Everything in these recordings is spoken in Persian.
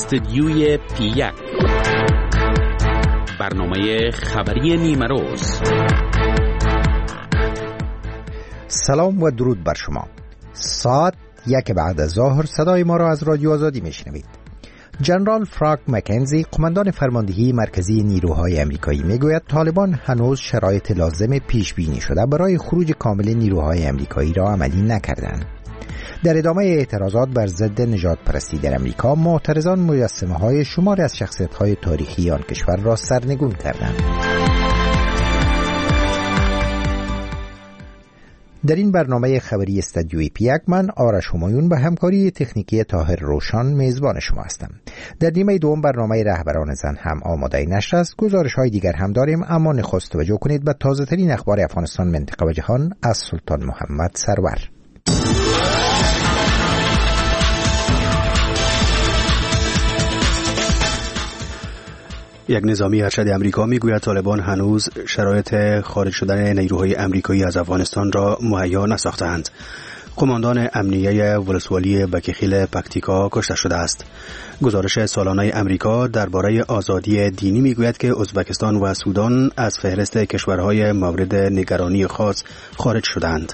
استدیوی پی1، برنامه خبری نیمروز. سلام و درود بر شما. ساعت 1 بعد از ظهر صدای ما را از رادیو آزادی میشنوید. جنرال فرانک مکنزی، قماندان فرماندهی مرکزی نیروهای آمریکایی، میگوید طالبان هنوز شرایط لازم پیش بینی شده برای خروج کامل نیروهای آمریکایی را عملی نکردند. در ادامه اعتراضات بر ضد نژاد پرستی در امریکا، معترضان مجسمه‌های شماری از شخصیت‌های تاریخی آن کشور را سرنگون کردند. در این برنامه خبری استدیوی پی1 من آرش همایون به همکاری تکنیکی طاهر روشان میزبان شما هستم. در نیمه دوم برنامه رهبران زن هم آماده نشر است. گزارش‌های دیگر هم داریم، اما نخست توجه کنید به تازه‌ترین اخبار افغانستان، منطقه و جهان از سلطان محمد سرور. یک نظامی ارشد امریکا میگوید طالبان هنوز شرایط خارج شدن نیروهای امریکایی از افغانستان را مهیا نساختند. قماندان امنیه ولسوالی بکیخیل پکتیکا کشته شده است. گزارش سالانه امریکا درباره آزادی دینی میگوید که ازبکستان و سودان از فهرست کشورهای مورد نگرانی خاص خارج شدند.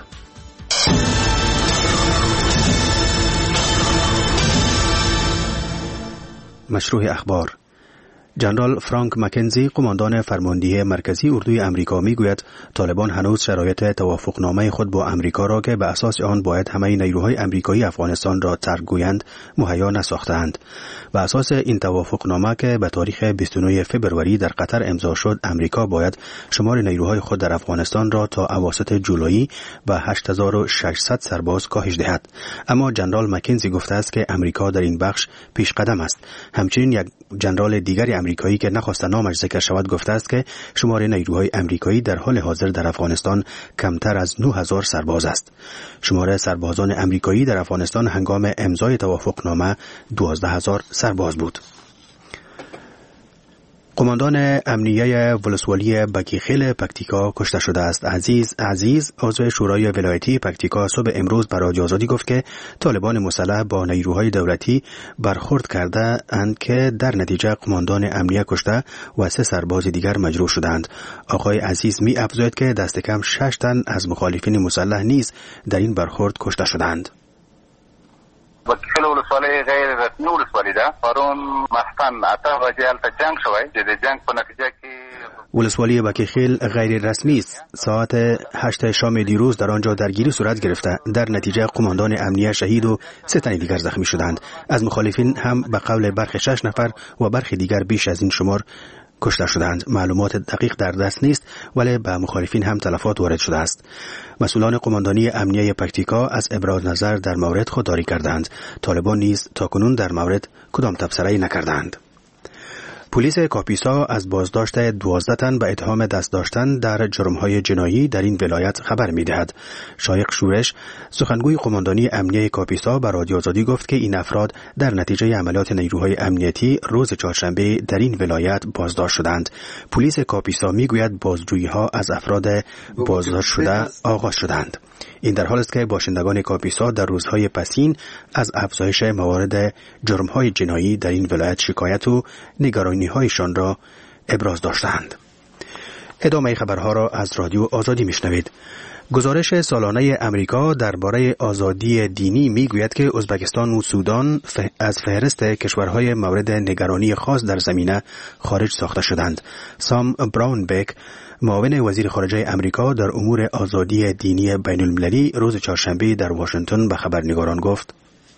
مشروع اخبار. جنرال فرانک مکنزی، قماندان فرماندهی مرکزی اردوی امریکا، میگوید طالبان هنوز شرایط توافقنامه خود با امریکا را که به اساس آن باید همه نیروهای امریکایی افغانستان را ترک گویند مهیا نساختند. به اساس این توافقنامه که به تاریخ 29 فوریه در قطر امضا شد، امریکا باید شمار نیروهای خود در افغانستان را تا اواسط جولای به 8600 سرباز کاهش دهد. اما جنرال مکنزی گفته است که امریکا در این بخش پیش قدم است. همچنین یک جنرال دیگری امریکایی که نخواست نامش ذکر شود گفته است که شمار نیروهای امریکایی در حال حاضر در افغانستان کمتر از 9000 سرباز است. شمار سربازان امریکایی در افغانستان هنگام امضای توافقنامه 12000 سرباز بود. قماندان امنیه ولسوالی بکیخیل پکتیکا کشته شده است. عزیز عضو شورای ولایتی پکتیکا صبح امروز به رادیو آزادی گفت که طالبان مسلح با نیروهای دولتی برخورد کرده اند که در نتیجه قماندان امنیه کشته و 3 سرباز دیگر مجروح شدند. آقای عزیز می افزاید که دست کم 6 تن از مخالفین مسلح نیز در این برخورد کشته شدند. بکیخیل ولسوالی غیر رسمی ولسوالی ده. پرون مستان 8 بجې هلته جنگ شوی. د جنگ په نتیجه کې ولسوالی بکیخیل غیر رسمی است. ساعت 8 شام دیروز در آنجا درگیری صورت گرفته. در نتیجه قماندان امنیه شهید و 3 تن دیگر زخمی شدند. از مخالفین هم به قول برخی 6 نفر و برخی دیگر بیش از این شمار کشته شدند. معلومات دقیق در دست نیست، ولی به مخالفین هم تلفات وارد شده است. مسئولان قماندانی امنیه پکتیکا از ابراز نظر در مورد خودداری کردند. طالبان نیز تاکنون در مورد کدام تبصره‌ای نکردند. پلیس کاپیسا از بازداشت 12 تن به اتهام دست داشتن در جرم‌های جنایی در این ولایت خبر می‌دهد. شایق شورش، سخنگوی قماندانی امنیه کاپیسا، به رادیو آزادی گفت که این افراد در نتیجه عملیات نیروهای امنیتی روز چهارشنبه در این ولایت بازداشت شدند. پلیس کاپیسا می‌گوید بازجویی‌ها از افراد بازداشت شده آغاز شدند. این در حالی است که باشندگان کاپیسا در روزهای پسین از افزایش موارد جرم‌های جنایی در این ولایت شکایت و نگرانی‌هایشان را ابراز داشتند. ادامه خبرها را از رادیو آزادی میشنوید. گزارش سالانه امریکا درباره آزادی دینی میگوید که ازبکستان و سودان از فهرست کشورهای مورد نگرانی خاص در زمینه خارج ساخته شدند. سام براونبک، معاون وزیر خارجه امریکا در امور آزادی دینی بین المللی، روز چهارشنبه در واشنگتن به خبرنگاران گفت: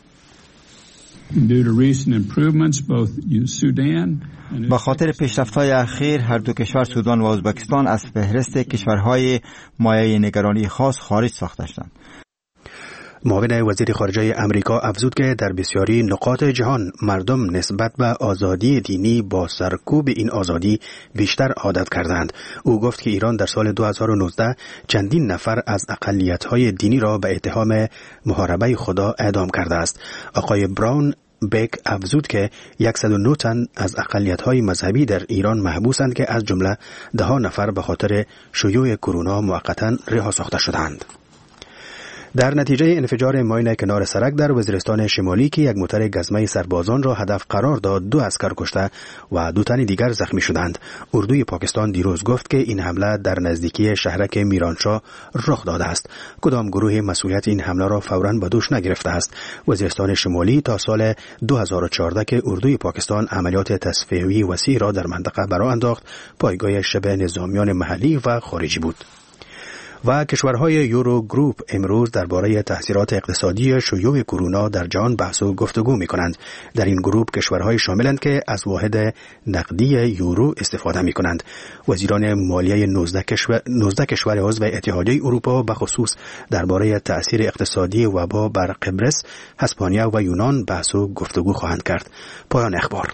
با خاطر پیشرفت‌های اخیر هر دو کشور، سودان و ازبکستان، از فهرست کشورهای مایه نگرانی خاص خارج ساخته شدند. معاون وزیر خارجه امریکا افزود که در بسیاری نقاط جهان مردم نسبت به آزادی دینی با سرکوب این آزادی بیشتر عادت کردند. او گفت که ایران در سال 2019 چندین نفر از اقلیت‌های دینی را به اتهام محاربه خدا اعدام کرده است. آقای براون بک افزود که 109 تن از اقلیت‌های مذهبی در ایران محبوسند که از جمله 10 نفر به خاطر شیوع کرونا موقتاً رها ساخته شدند. در نتیجه انفجار ماین کنار سرک در وزیرستان شمالی که یک موتر گزمه سربازان را هدف قرار داد، 2 عسکر کشته و 2 تن دیگر زخمی شدند. اردوی پاکستان دیروز گفت که این حمله در نزدیکی شهرک میرانشاه رخ داده است. کدام گروه مسئولیت این حمله را فوراً به دوش نگرفته است. وزیرستان شمالی تا سال 2014 که اردوی پاکستان عملیات تصفیه‌ای وسیع را در منطقه برآ انداخت، پایگاه شبه نظامیان محلی و خارجی بود. و کشورهای یورو گروپ امروز درباره تاثیرات اقتصادی شیوع کرونا در جهان بحث و گفتگو می‌کنند. در این گروپ کشورهای شاملند که از واحد نقدی یورو استفاده می‌کنند. وزیران مالیه 19 کشور عضو اتحادیه اروپا به خصوص درباره تاثیر اقتصادی وبا بر قبرس، اسپانیا و یونان بحث و گفتگو خواهند کرد. پایان اخبار.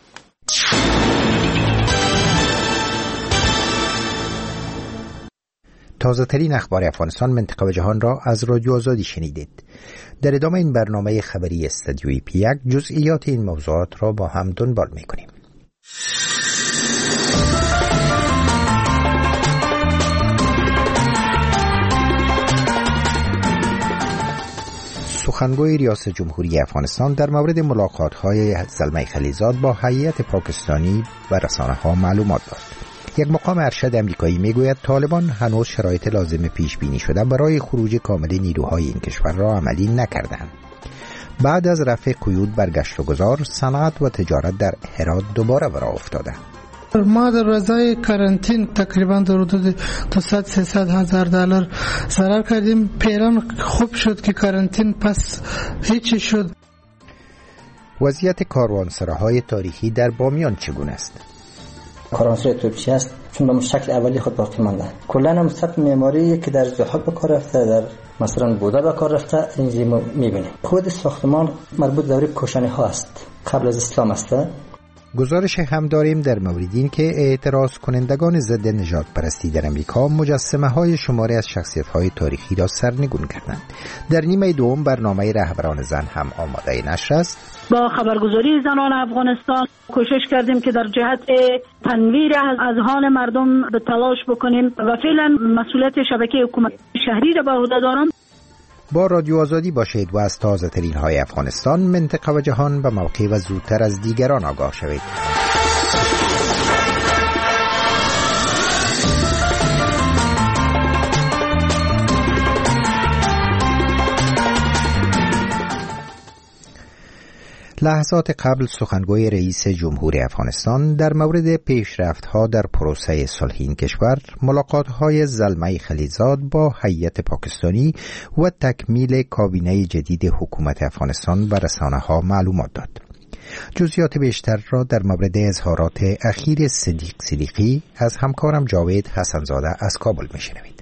تازه ترین اخبار افغانستان، منطقه و جهان را از رادیو آزادی شنیدید. در ادامه این برنامه خبری استودیوی پی 1 جزئیات این موضوعات را با هم دنبال می‌کنیم. سخنگوی ریاست جمهوری افغانستان در مورد ملاقات‌های زلمه خلیزاد با هیئت پاکستانی و رسانه‌ها معلومات داد. یک مقام ارشد امریکایی میگوید طالبان هنوز شرایط لازم پیش بینی شده برای خروج کامل نیروهای این کشور را عملی نکردند. بعد از رفع قیود بر گشت و گذار، صنعت و تجارت در هرات دوباره به راه افتاده. ما در وضعیت کارانتین تقریبا در حدود 200-300 هزار دلار ضرر کردیم. پیران خوب شد که کارانتین پس هیچ شد. وضعیت کاروانسراهای تاریخی در بامیان چگونه است؟ کاروانسرای توپچی است چون به شکل اولی خود باقی مانده. کلا هم سطح معماری که در زحل به کار رفته، در مثلا بوده به کار رفته، اینجا می‌بینیم. خود ساختمان مربوط دوره کوشانی ها است، قبل از اسلام است. گزارش هم داریم در مورد این که اعتراض کنندگان ضد نژاد پرستی در امریکا مجسمه های شماری از شخصیت های تاریخی را سرنگون کردند. در نیمه دوم برنامه رهبران زن هم آماده نشر است. با خبرگزاری زنان افغانستان کوشش کردیم که در جهت تنویر اذهان مردم به تلاش بکنیم و فعلا مسئولیت شبکه حکومت شهری را به عهده دارم. با رادیو آزادی باشید و از تازه ترین های افغانستان، منطقه و جهان به موقع و زودتر از دیگران آگاه شوید. لحظات قبل سخنگوی رئیس جمهور افغانستان در مورد پیشرفت‌ها در پروسه صلح این کشور، ملاقات‌های زلمه خلیزاد با هیئت پاکستانی و تکمیل کابینه جدید حکومت افغانستان و رسانه‌ها معلومات داد. جزئیات بیشتر را در مورد اظهارات اخیر صدیق صدیقی از همکارم جاوید حسنزاده از کابل می‌شنوید.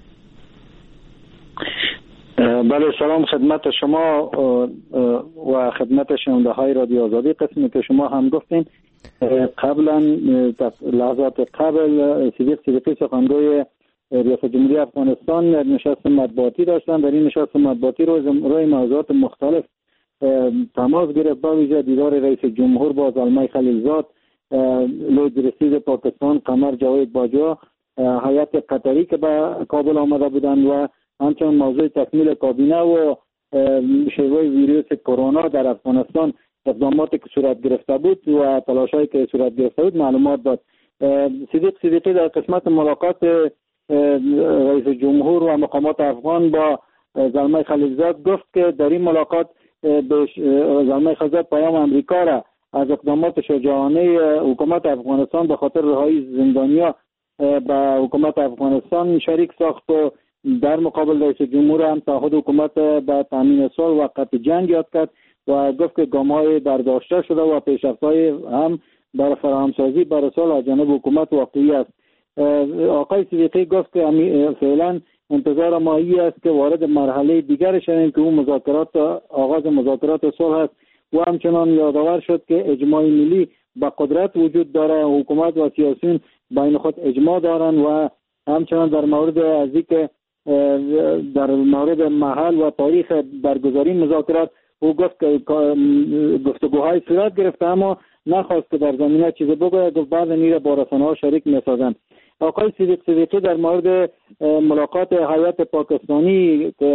بله، سلام خدمت شما و خدمت شنونده های رادیو آزادی. قسمی که شما هم گفتین قبلا لحظات قبل صدیق صدیقی سخنگوی ریاست جمهوری افغانستان نشست مطبوعاتی داشتن. در این نشست مطبوعاتی روی موضوعات مختلف تماس گرفت، با ویژه دیدار رئیس جمهور با زلمه خلیلزاد، لوی رئیس پاکستان قمر جاوید باجوا، هیئت قطری که به کابل آمده بودند و همچنین موضوع تکمیل کابینه و شیوع ویروس کرونا در افغانستان، اقداماتی که صورت گرفته بود و تلاشایی که صورت گرفته بود معلومات داد. صدیق صدیقی در قسمت ملاقات رئیس جمهور و مقامات افغان با زلمه خلیلزاد گفت که در این ملاقات به زلمه خلیلزاد پیام امریکا را از اقدامات شجاعانه حکومت افغانستان به خاطر رهایی زندانیا به حکومت افغانستان شریک ساخت و در مقابل رئیس جمهور هم تعهد حکومت به تامین صلح و وقف جنگ یاد کرد و گفت که گام‌های برداشته شده و پیشرفت‌های هم برای فراهمسازی برای صلح از جانب حکومت واقعی است. آقای صدیقی گفت که فعلا انتظار ما است که وارد مرحله دیگر شویم که اون آغاز مذاکرات صلح است و همچنان یادآور شد که اجماع ملی با قدرت وجود داره، حکومت و سیاسیون بین خود اجماع دارند و همچنان در مورد ازی که در مورد محل و تاریخ برگزاری مذاکرات او گفت که گفتگوهای صورت گرفته اما نخواست که در زمینه چیزی بگوید. گفت بعد میره با رسانه‌ها شریک میسازند. آقای صدیقی در مورد ملاقات هیئت پاکستانی که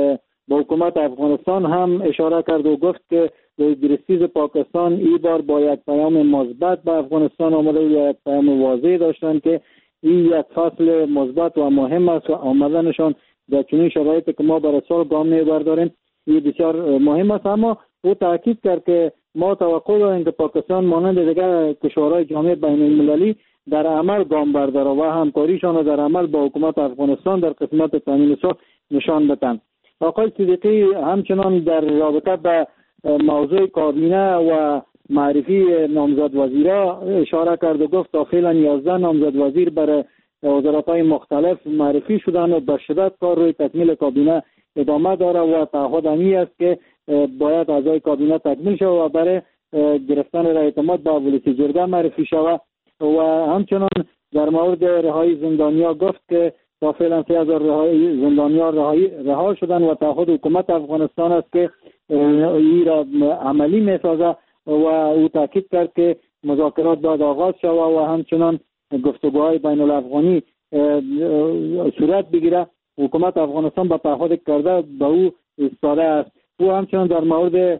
با حکومت افغانستان هم اشاره کرد و گفت که درستیز پاکستان این بار با یک پیام مثبت به افغانستان آمده و یک پیام واضح داشتن که این یک فصل مثبت و مهم است و آمدنشان در چنین شرایطی که ما برای سال گام می‌برداریم این بسیار مهم است. اما او تاکید کرد که ما توقع داریم که پاکستان مانند دیگر کشورهای جامعه بین المللی در عمل گام برداره و همکاریشان را در عمل با حکومت افغانستان در قسمت تامین صلح نشان بدهند. آقای صدیقی همچنان در رابطه به موضوع کابینه و معرفی نامزد وزیرا اشاره کرد و گفت تا فعلا 11 نامزد وزیر برای وزارت‌های مختلف معرفی شدن و به شدت کار روی تکمیل کابینه ادامه داره و تعهد همی است که باید اعضای کابینه تکمیل شود و برای گرفتن رای اعتماد به ولسی جرگه معرفی شود. و همچنان در مورد رهایی زندانیا گفت که تا فعلا 3000 زندانیا رها شدن و تعهد حکومت افغانستان است که این را عملی می‌سازد و او تاکید کرد که مذاکرات باید آغاز شود و همچنان گفتگوهای بین الافغانی صورت بگیره. حکومت افغانستان با تعهد کرده به او ایستاده است. او همچنان در مورد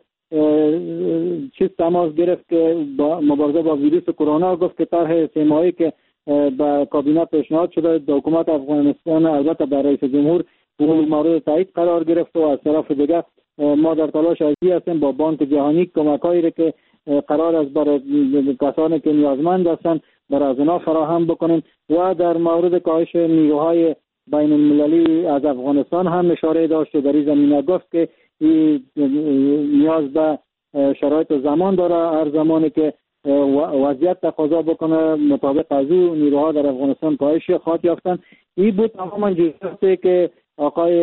تماس گرفت که با مبارزه با ویروس کرونا گفت که طرح سیمایی که به کابینه پیشنهاد شده در حکومت افغانستان البته در رئیس جمهور اون مورد تایید قرار گرفت و از طرف دیگر ما در تلاش ازی هستیم با بانک جهانی کمکایی که قرار است برای کسانی که نیازمند هستند برای از اونا فراهم بکنیم و در مورد کاهش نیروهای بین المللی از افغانستان هم اشاره داشت در این زمینه گفت که این نیاز به شرایط زمان داره. هر زمانی که وضعیت تقاضا بکنه مطابق از او نیروها در افغانستان کاهش خواهد یافتند. این بود تماما جزئیاتی که آقای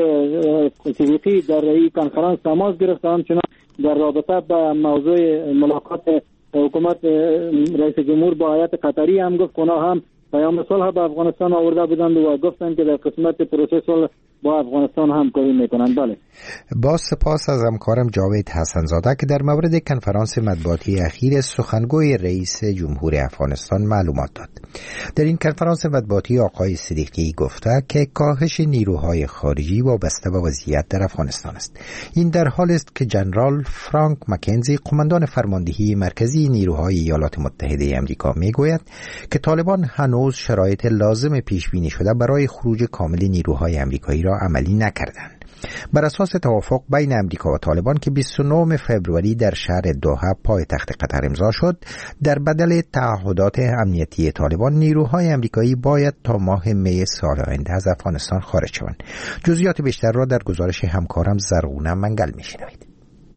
صدیقی در این کنفرانس تماس گرفت. همچنان در رابطه با موضوع ملاقات حکومت رئیس جمهور با هیئت قطری هم گفت اونا هم پیام صلح به افغانستان آورده بودند و گفتند که در قسمت پروسس صلح با افغانستان همکاری میکنند. بله. با سپاس از همکارم جاوید حسنزاده که در مورد کنفرانس مطبوعاتی اخیر سخنگوی رئیس جمهور افغانستان معلومات داد. در این کنفرانس مطبوعاتی آقای صدیقی گفته که کاهش نیروهای خارجی وابسته به وضعیت در افغانستان است. این در حال است که جنرال فرانک مکنزی قماندان فرماندهی مرکزی نیروهای ایالات متحده آمریکا میگوید که طالبان هنوز شرایط لازم پیش بینی شده برای خروج کامل نیروهای آمریکایی را عملی نکردند. بر اساس توافق بین امریکا و طالبان که 29 فوریه در شهر دوحه پایتخت قطر امضا شد، در بدل تعهدات امنیتی طالبان نیروهای آمریکایی باید تا ماه می سال آینده از افغانستان خارج شوند. جزئیات بیشتر را در گزارش همکارم زرغونه منگل میشنوید.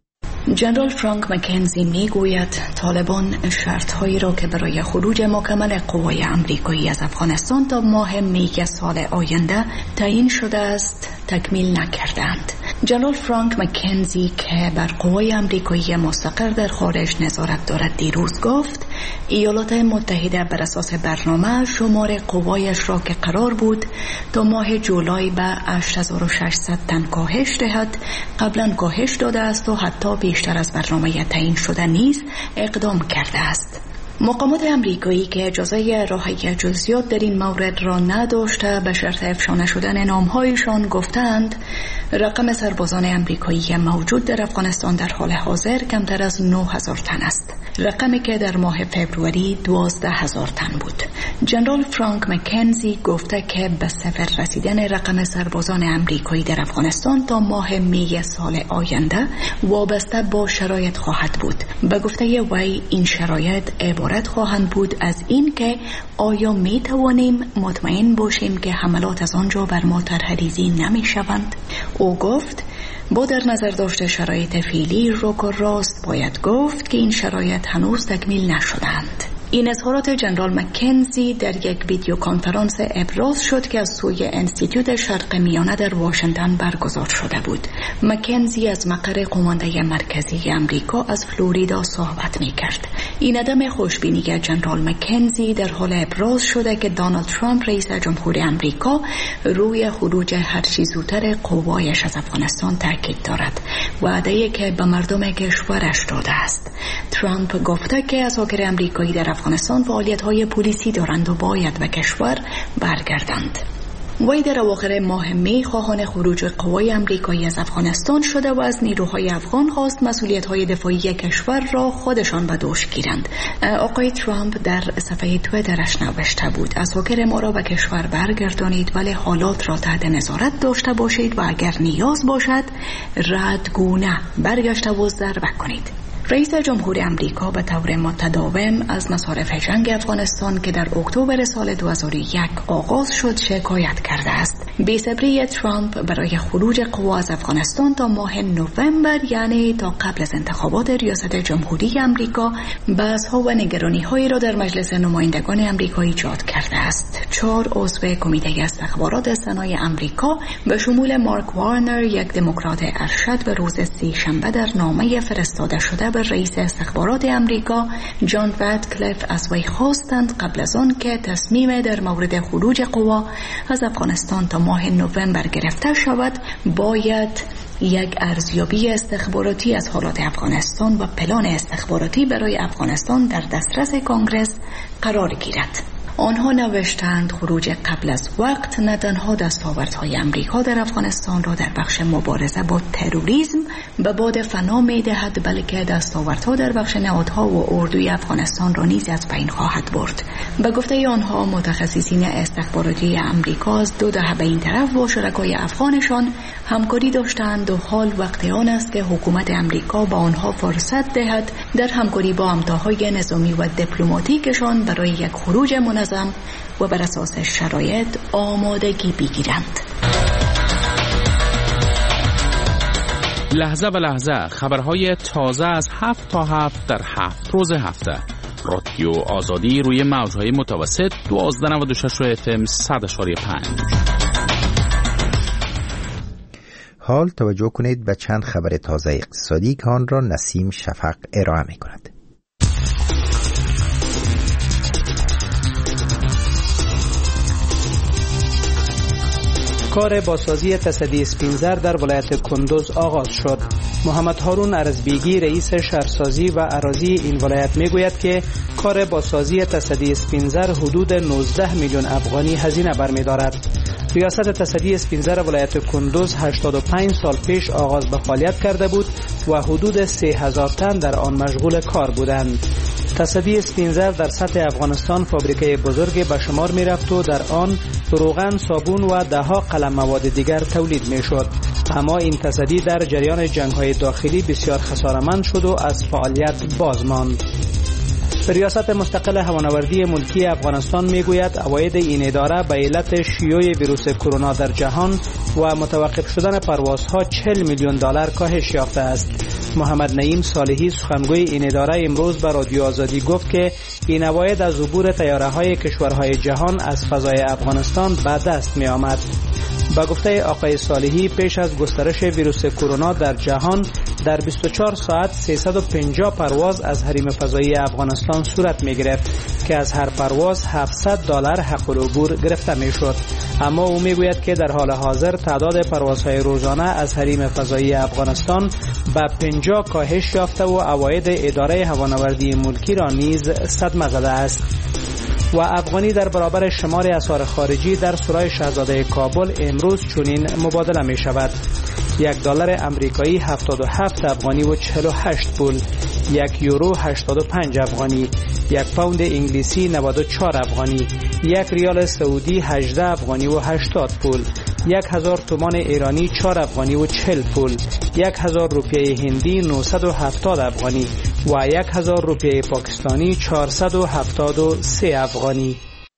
جنرال فرانک مکنزی میگوید طالبان شرطهایی را که برای خروج مکمل قوای آمریکایی از افغانستان تا ماه می سال آینده تعیین شده است تکمیل نکردند. جنرال فرانک مکنزی که بر قوای آمریکایی مستقر در خارج نظارت دارد دیروز گفت ایالات متحده بر اساس برنامه شمار قوایش را که قرار بود تا ماه جولای به 8600 تن کاهش دهد قبلا کاهش داده است و حتی بیشتر از برنامه تعیین شده نیز اقدام کرده است. مقامات آمریکایی که اجازه راهی جزئیات در این مورد را نداشته به شرط افشا نشدن نامهایشان گفتند رقم سربازان آمریکایی موجود در افغانستان در حال حاضر کمتر از 9000 تن است، رقمی که در ماه فوریه 12000 تن بود. جنرال فرانک مکنزی گفته که به صفر رسیدن رقم سربازان آمریکایی در افغانستان تا ماه می سال آینده وابسته با شرایط خواهد بود. به گفته وی این شرایط عبارت خواهند بود از این که آیا می توانیم مطمئن باشیم که حملات از آنجا بر ما طرح‌ریزی نمی شوند. او گفت با در نظر داشته شرایط فعلی روک و راست باید گفت که این شرایط هنوز تکمیل نشدند. این اظهارات جنرال مکنزی در یک ویدیو کنفرانس ابراز شد که از سوی انستیتوت شرق میانه در واشنگتن برگزار شده بود. مکنزی از مقر قمانده مرکزی امریکا از فلوریدا صحبت می کرد. این عدم خوشبینی جنرال مکنزی در حال ابراز شده که دونالد ترامپ رئیس جمهور امریکا روی خروج هر چه زودتر قوایش از افغانستان تاکید دارد، وعده‌ای که به مردم کشورش داده است. ترامپ گفته که اساکر امریکایی در افغانستان فعالیت‌های پلیسی دارند و باید به کشور برگردند. وی در اواخر ماه می خواهان خروج قوای آمریکایی از افغانستان شده و از نیروهای افغان خواست مسئولیت‌های دفاعی کشور را خودشان به دوش گیرند. آقای ترامپ در صفحه توییترش نوشته بود: اساکر ما را به کشور برگردانید، ولی حالات را تحت نظارت داشته باشید و اگر نیاز باشد ردگونه برگشته و ضربه کنید. رئیس جمهور آمریکا به طور متداوم از مصارف جنگ افغانستان که در اکتبر سال 2001 آغاز شد شکایت کرده است. بی‌صبری ترامپ برای خروج قوا از افغانستان تا ماه نوامبر، یعنی تا قبل از انتخابات ریاست جمهوری آمریکا، بحث‌ها و نگرانی‌هایی را در مجلس نمایندگان آمریکا ایجاد کرده است. 4 عضو کمیته استخبارات سنای آمریکا به شمول مارک وارنر، یک دموکرات ارشد، به روز سه‌شنبه در نامه فرستاده شده به رئیس استخبارات آمریکا جان واتکلیف از وی خواستند قبل از آن که تصمیم در مورد خروج قوا از افغانستان تا ماه نوامبر گرفته شود، باید یک ارزیابی استخباراتی از حالات افغانستان و پلان استخباراتی برای افغانستان در دسترس کانگرس قرار گیرد. آنها نوشتند خروج قبل از وقت نه تنها دستاوردهای آمریکا در افغانستان را در بخش مبارزه با تروریسم به باد فنا می‌دهد، بلکه دستاوردها در بخش نهادها و اردوی افغانستان را نیز از بین خواهد برد. به گفته آنها، متخصصین استخباراتی آمریکا از 2 دهه به این طرف با شرکای افغانشان همکاری داشتند و حال وقت آن است که حکومت آمریکا به آنها فرصت دهد در همکاری با همتاهای نظامی و دیپلماتیکشان برای یک خروج منظم و بر اساس شرایط آمادگی بگیرند. لحظه به لحظه خبرهای تازه از 7 تا 7 در 7 روز هفته. رادیو آزادی روی موجهای متوسط 1296 FM 100.5. حال توجه کنید به چند خبر تازه اقتصادی که آن را نسیم شفق ارائه می کند. کار بازسازی تصدی اسپینزر در ولایت کندوز آغاز شد. محمد هارون ارزبیگی رئیس شهرسازی و اراضی این ولایت میگوید که کار بازسازی تصدی اسپینزر حدود 19 میلیون افغانی هزینه برمی‌دارد. ریاست تصدی اسپینزر ولایت کندوز 85 سال پیش آغاز به فعالیت کرده بود و حدود 3000 تن در آن مشغول کار بودند. تصدی اسپینزر در سطح افغانستان فابریکه بزرگی به شمار می رفت و در آن روغن، صابون و دهها قلم مواد دیگر تولید می شد. اما این تصدی در جریان جنگ‌های داخلی بسیار خساره‌مند شد و از فعالیت باز ماند. ریاست مستقل هوانوردی ملکی افغانستان میگوید عواید این اداره به علت شیوع ویروس کرونا در جهان و متوقف شدن پروازها 40 میلیون دلار کاهش یافته است. محمد نعیم صالحی سخنگوی این اداره امروز به رادیو آزادی گفت که این عواید از عبور طیاره‌های کشورهای جهان از فضای افغانستان به دست می آمد. با گفته آقای صالحی، پیش از گسترش ویروس کرونا در جهان در 24 ساعت 350 پرواز از حریم فضایی افغانستان صورت می گرفت که از هر پرواز $700 حق العبور گرفته می شد. اما او می گوید که در حال حاضر تعداد پروازهای روزانه از حریم فضایی افغانستان به 50 کاهش یافته و عواید اداره هوانوردی ملکی را نیز صدمه زده است. و افغانی در برابر شمار اسعار خارجی در سرای شاهزاده کابل امروز چنین مبادله می شود: $1 امریکایی 77 افغانی و 48 پول، €1 85 افغانی، یک پوند انگلیسی 94 افغانی، $1 سعودی 18 افغانی و 80 پول، 1000 تومان ایرانی 4 افغانی و 40 پول، 1000 روپیه هندی 970 افغانی و 1000 روپیه پاکستانی 473 افغانی.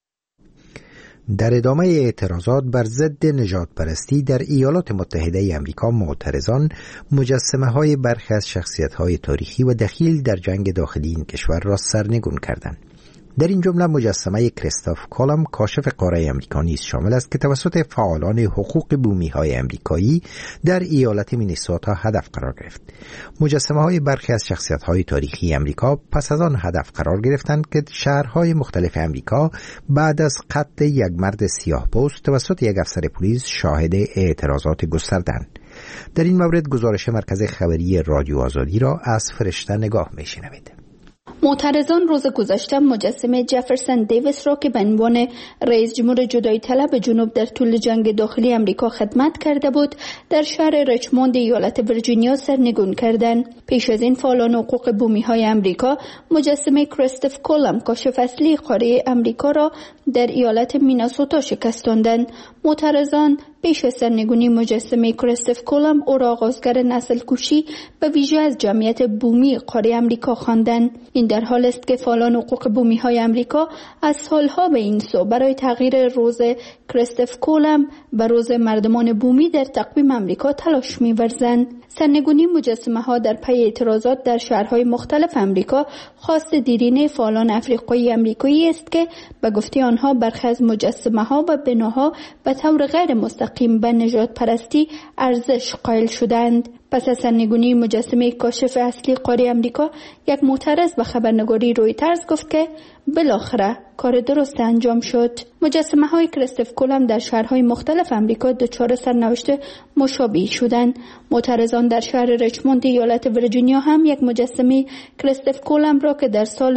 در ادامه اعتراضات بر ضد نژادپرستی در ایالات متحده آمریکا، معترضان مجسمه‌های برخی از شخصیت‌های تاریخی و دخیل در جنگ داخلی این کشور را سرنگون کردند. در این جمله مجسمه کریستوف کولوم کاشف قاره امریکا نیز شامل است که توسط فعالان حقوق بومی‌های امریکایی در ایالت مینیسوتا هدف قرار گرفت. مجسمه‌های برخی از شخصیت‌های تاریخی امریکا پس از آن هدف قرار گرفتند که شهرهای مختلف امریکا بعد از قتل یک مرد سیاه‌پوست توسط یک افسر پلیس شاهد اعتراضات گسترده‌اند. در این مورد گزارش مرکز خبری رادیو آزادی را از فرشته نگاه می‌شنوید. معترضان روز گذشته مجسمه جفرسون دیویس را که به عنوان رئیس جمهور جدایی طلب جنوب در طول جنگ داخلی امریکا خدمت کرده بود در شهر ریچموند ایالت ویرجینیا سرنگون کردند. پیش از این فعالان حقوق بومی های امریکا مجسمه کریستوف کولم کاشف اصلی قاره امریکا را در ایالت میناسوتا شکستاندند. معترضان پیش از سرنگونی مجسمه کریستوف کولم او را آغازگر نسل کشی به ویژه از جمعیت بومی قاره امریکا خواندند. این در حال است که فعالان حقوق بومی های امریکا از سالها به این سو برای تغییر روز کریستوف کولم به روز مردمان بومی در تقویم امریکا تلاش می‌ورزند. سرنگونی مجسمه ها در پی اعتراضات در شهرهای مختلف امریکا خواست دیرینه فعالان افریقایی امریکایی است که به گفته آنها برخی از مجسمه ها و بناها به طور غیر مستقیم به نژاد پرستی ارزش قائل شدند. پس از سرنگونی مجسمه کاشف اصلی قاره امریکا، یک معترض به خبرنگاری رویترز گفت که بالاخره کار درست انجام شد. مجسمه های کریستوف کولم در شهرهای مختلف امریکا دچار سرنوشت مشابهی شدند. معترضان در شهر ریچموند ایالت ویرجینیا هم یک مجسمه کریستوف کولم را که در سال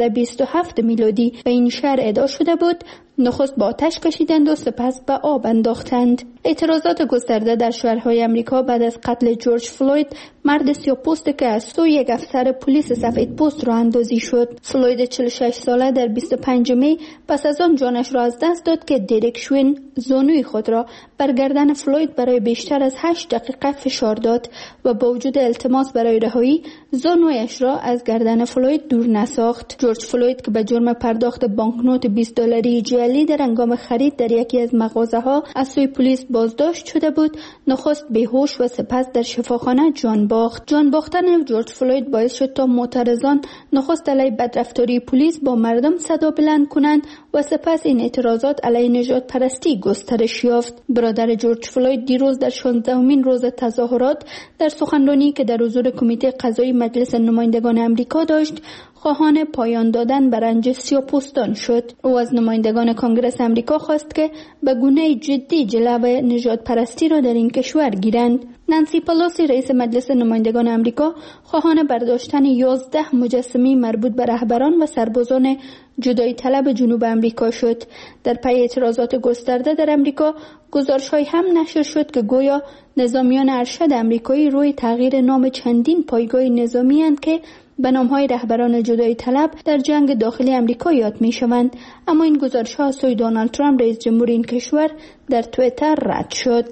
1927 میلادی به این شهر اهدا شده بود نخست با آتش کشیدند و سپس به آب انداختند. اعتراضات گسترده در شهرهای امریکا بعد از قتل جورج فلوید، مرد سیاه‌پوست که از سوی یک افسر پلیس سفید پوست راه اندازی شد. فلوید 46 ساله در 25 می پس از آن جانش را از دست داد که دریک شوین زانوی خود را بر گردن فلوید برای بیشتر از 8 دقیقه فشار داد و با وجود التماس برای رهایی زانویش را از گردن فلوید دور نساخت. جورج فلوید که به جرم پرداخت بانکنوت 20 دلاری جعلی در هنگام خرید در یکی از مغازه‌ها از سوی پلیس بازداشت شده بود، نخست بیهوش و سپس در شفاخانه جان باخت. جان باختن جورج فلوید باعث شد تا معترضان نخست علیه بدرفتاری پلیس با مردم صدا بلند کنند و سپس این اعتراضات علیه نژاد پرستی گسترش یافت. برادر جورج فلوید دیروز در 16مین روز تظاهرات در سخنرانی که در حضور کمیته قضایی مجلس نمایندگان آمریکا داشت، خواهان پایان دادن بر رنج سیاه‌پوستان شد. او از نمایندگان کنگره آمریکا خواست که به گونه جدی جلو نژاد پرستی را در این کشور گیرند. نانسی پلوسی رئیس مجلس نمایندگان آمریکا خواهان برداشتن 11 مجسمه مربوط به رهبران و سربازان جدایی طلب جنوب آمریکا شد. در پی اعتراضات گسترده در آمریکا گزارش‌هایی هم نشر شد که گویا نظامیان ارشد آمریکایی روی تغییر نام چندین پایگاه نظامی اند که به نام‌های رهبران جدایی طلب در جنگ داخلی آمریکا یاد می‌شوند، اما این گزارش‌ها از سوی دونالد ترامپ رئیس جمهور این کشور در توییتر رد شد.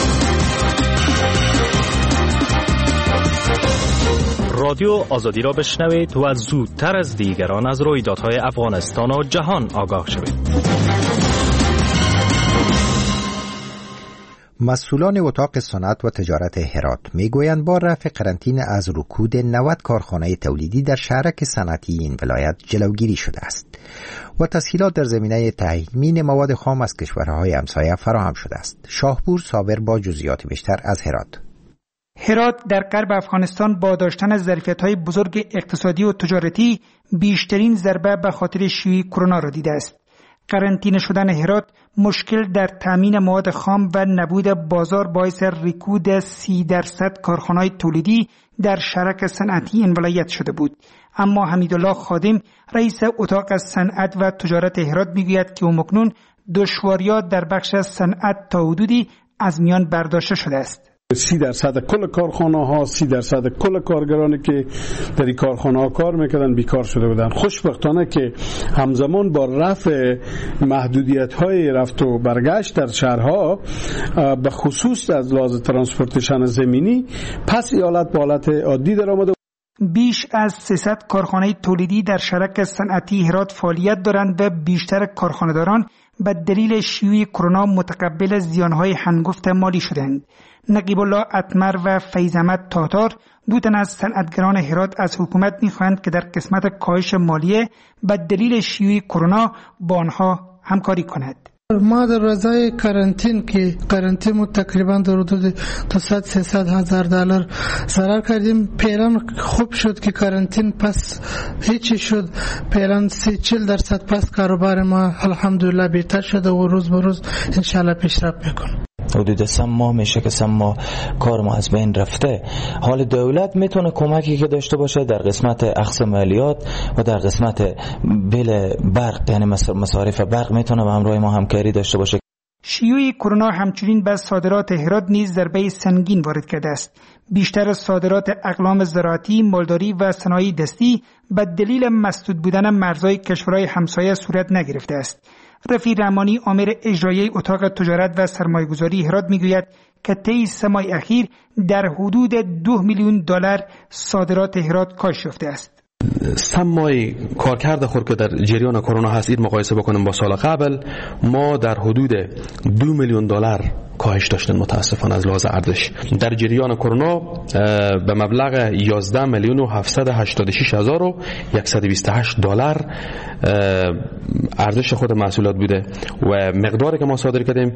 رادیو آزادی را بشنوید و زودتر از دیگران از رویدادهای افغانستان و جهان آگاه شوید. مسئولان اتاق صنعت و تجارت هرات میگویند با رفع قرنطینه از رکود 90 کارخانه تولیدی در شهرک صنعتی این ولایت جلوگیری شده است و تسهیلات در زمینه تامین مواد خام از کشورهای همسایه فراهم شده است. شاهپور صابر با جزئیات بیشتر از هرات. هرات در غرب افغانستان با داشتن ظرفیت‌های بزرگ اقتصادی و تجارتی بیشترین ضربه به خاطر شیوع کرونا را دیده است. قرنطینه شدن هرات مشکل در تامین مواد خام و نبود بازار باعث رکود 30% کارخانه‌های تولیدی در شرک صنعتی این ولایت شده بود. اما حمیدالله خادم رئیس اتاق صنعت و تجارت هرات میگوید که اکنون دشواریات در بخش صنعت تا حدودی از میان برداشته شده است. 30% کل کارخانه ها، 30% کل کارگرانی که در این کارخانه ها کار میکردن بیکار شده بودن. خوشبختانه که همزمان با رفع محدودیت های رفت و برگشت در شهرها به خصوص از لحاظ ترانسپورتیشن زمینی پس ایالت به حالت عادی در آمده. بیش از 300 کارخانه تولیدی در شرک صنعتی هرات فعالیت دارند و بیشتر کارخانه‌داران به دلیل شیوع کرونا متقبل زیانهای هنگفت مالی شدند. نقیب الله اتمر و فیض احمد تاتار دو تن از صنعتگران هرات از حکومت می‌خواهند که در قسمت کاهش مالیه به دلیل شیوع کرونا با آنها همکاری کند. ما در روزهای کارانتین که کارانتین تقریبا در حدود 200-300 هزار دلار ضرر کردیم. پیران خوب شد که کارانتین پس هیچی شد. پیران 40% پس کاروبار ما الحمدلله بهتر شده و روز به روز انشالله پیشرفت میکنه. حدود 3 ماه میشه که 3 ماه کار ما از بین رفته. حال دولت میتونه کمکی که داشته باشه در قسمت اخذ مالیات و در قسمت بیل برق، یعنی مصارف برق میتونه با همراه ما همکاری داشته باشه. شیوع کرونا همچنین به صادرات هرات نیز ضربه سنگین وارد کرده است. بیشتر صادرات اقلام زراعتی، مالداری و صنایع دستی به دلیل مسدود بودن مرزهای کشورهای همسایه صورت نگرفته است. رفیع رحمانی آمر اجرایی اتاق تجارت و سرمایه‌گذاری هرات میگوید که طی 3 ماه اخیر در حدود $2 میلیون صادرات هرات کاهش یافته است. 3 ماه کارکرد خود که در جریان کرونا هست، این مقایسه بکنیم با سال قبل، ما در حدود $2 میلیون کاهش داشتن متاسفانه از لحاظ ارزش. در جریان کرونا به مبلغ $11,086,128 ارزش خود محصولات بوده و مقداری که ما صادر کردیم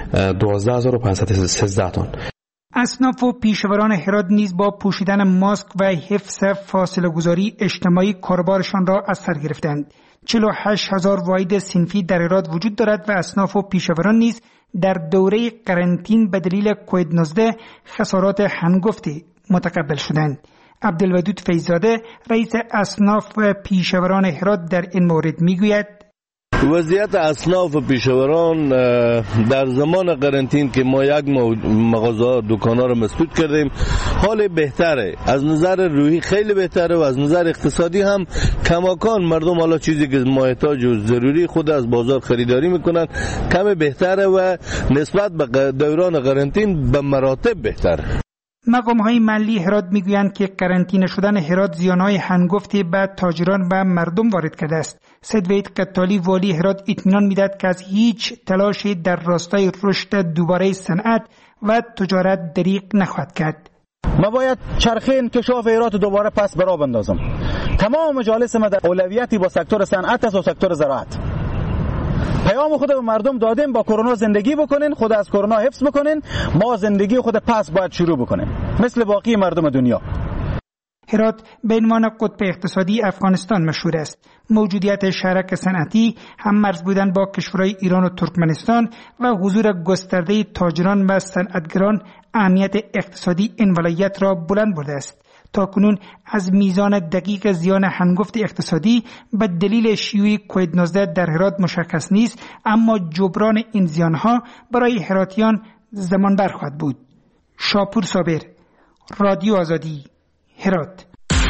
12,513 تن. اصناف و پیشوران هرات نیز با پوشیدن ماسک و حفظ فاصله گذاری اجتماعی کاربارشان را از سر گرفتند. 48,000 واحد صنفی در هرات وجود دارد و اصناف و پیشوران نیز در دوره قرنطین به دلیل کووید 19 خسارات هنگفتی متقبل شدند. عبدالودود فیضزاده رئیس اصناف و پیشوران هرات در این مورد میگوید: وضعیت اصناف و پیشوران در زمان قرنطین که ما یک مغازه دکان‌ها رو مسدود کردیم حال بهتره، از نظر روحی خیلی بهتره و از نظر اقتصادی هم کماکان مردم حالا چیزی که محتاج و ضروری خود از بازار خریداری میکنن کم بهتره و نسبت به دوران قرنطین به مراتب بهتره. مقام‌های محلی هرات میگویند که قرنطینه شدن هرات زیان‌های هنگفتی به تاجران و مردم وارد کرده است. سید وحید قتالی والی هرات اطمینان میدهد که از هیچ تلاشی در راستای رشد دوباره صنعت و تجارت دریغ نخواهد کرد. ما باید چرخه انکشاف هرات دوباره پس برا بندازم. تمام مجالس ما در اولویتی با سکتور صنعت است و سکتور زراعت. پیام خود به مردم دادیم با کرونا زندگی بکنین، خود از کرونا حفظ بکنین، ما زندگی خود پس باید شروع بکنیم مثل باقی مردم دنیا. هرات به عنوان قطب اقتصادی افغانستان مشهور است. موجودیت شهرک صنعتی، هم مرز بودن با کشورهای ایران و ترکمنستان و حضور گسترده تاجران و صنعتگران اهمیت اقتصادی این ولایت را بلند برده است. تاکنون از میزان دقیق زیان هنگفت اقتصادی به دلیل شیوع کووید 19 در هرات مشخص نیست، اما جبران این زیانها برای هراتیان زمانبر خواهد بود. شاپور صابر، رادیو آزادی، هرات.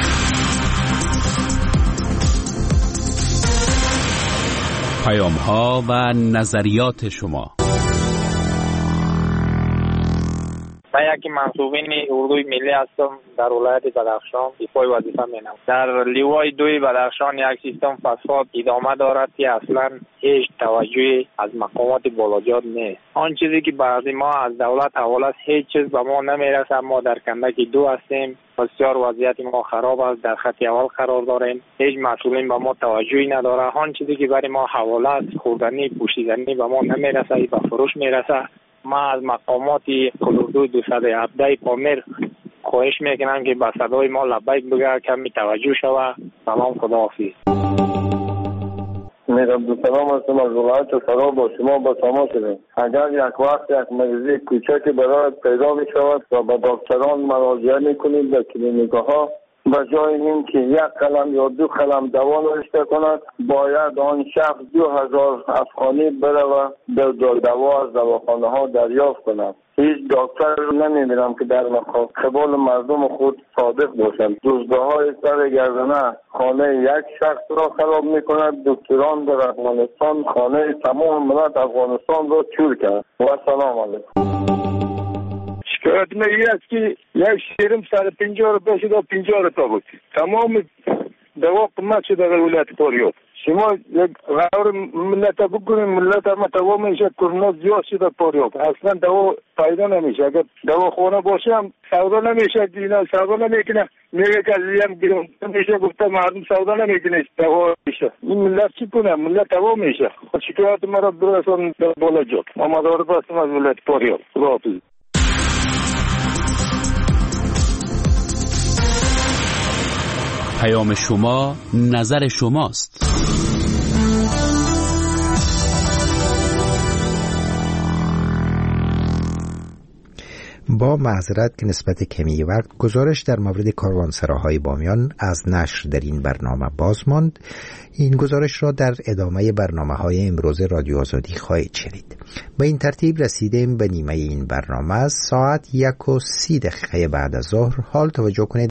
پیام‌ها و نظریات شما. من یکی منصوبین اردوی ملی هستم در ولایت بدخشان، ایفای وظیفه می‌نمایم. در لیوای 2 بدخشان یک سیستم فساد ادامه دارد که اصلا هیچ توجهی از مقامات بالاجات نیست. آن چیزی که بعضی ما از دولت حواله است هیچ چیز به ما نمیرسه. ما در کندک 2 هستیم، بسیار وضعیت ما خراب است، در خط اول قرار داریم، هیچ مسئولین به ما توجهی نداره. آن چیزی که برای ما حواله است خوردنی پوشیدنی به ما نمیرسه، به فروش میرسه. ما از مقامات حدود 217 پامیر خواهش میکنم که به صدای ما لبیک بگه، کمی توجه شوه. سلام، خداحافظ. میر عبدالسلام هستم از ولایت فرا، با شما با تماس شدیم. اگر یک وقت یک مریضی کوچکی برای پیدا می شود و به دکتران مراجعه میکنید در کلینیک‌ها، به جای این که 1 قلم یا 2 قلم دوا نوشته کند، باید آن شخص 2000 افغانی بره و دوا از دواخانه ها دریافت کند. هیچ دکتر نمیبینم که در مقابل مردم خود صادق باشند. دزدهای سر گردنه خانه یک شخص را خراب میکند. دکتران در افغانستان خانه تمام ملت افغانستان را چور کرد. و سلام علیکم. شکایت میگی است که یک شیرم سر 50 روپیه شده و 50 تا بود. تمام دوا قیمت شده در ولایت فاریاب. شما یک غور ملت بکنید، ملت ما دوا میشه، کرونا زیاد شده فاریاب. اصلا دوا پیدا نمیشه. اگر دوا خونه باشه هم سودا نمیشه، دینا سودا نمیکنه. میگه که زیام گیرم میشه، گفته مردم سودا نمیکنه، دوا میشه. این ملت چی کنه؟ ملت دوا میشه. شکایت مرا برسون بالا جا. محمد عارف هستم از ولایت فاریاب. خداحافظ. پیام شما، نظر شماست. با معذرت که نسبت کمی وقت گزارش در مورد کاروانسراهای بامیان از نشر در این برنامه باز ماند. این گزارش را در ادامه برنامه‌های امروز رادیو آزادی خواهید شنید. به این ترتیب رسیدیم به نیمه این برنامه. ساعت 1:30 بعد از ظهر. حال توجه کنید